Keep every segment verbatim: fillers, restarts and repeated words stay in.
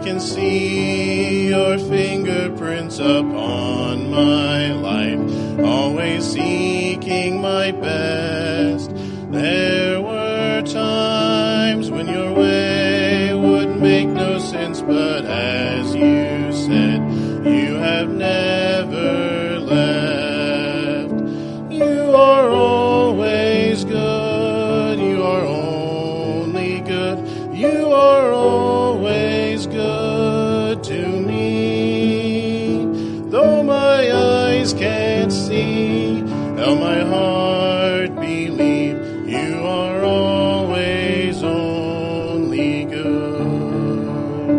can see your fingerprints upon my life, always seeking my best. There were times when your way would make no sense, but as you said, you have never left. You are always good. You are only good. You are always good to me. Though my eyes can't see, how my heart believe, you are always only good.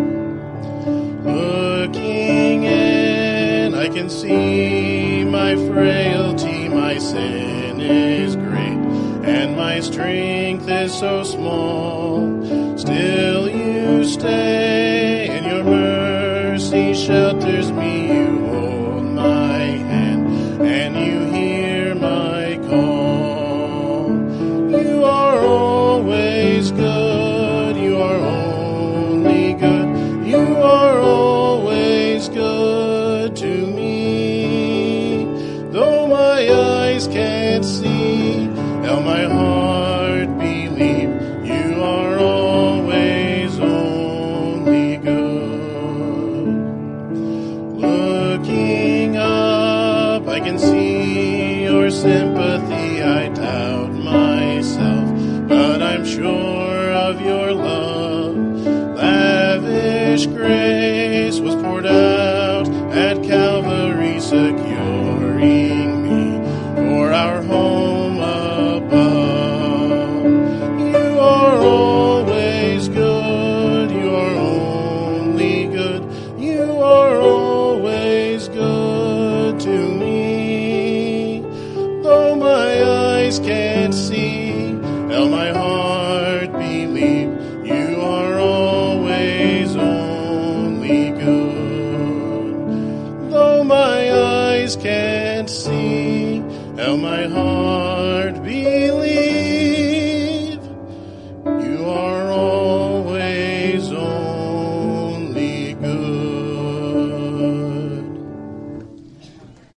Looking in, I can see my frailty, my sin is great, and my strength is so small. Still you stay, and your mercy shelters me. You hold my hand, and you hear my call. You are always good. You are only good. You are always good to me. Though my eyes can't see, how my heart believe, you are always only good. Looking up, I can see your sympathy. I doubt myself, but I'm sure of your love. Lavish grace was poured out at Calvary, securing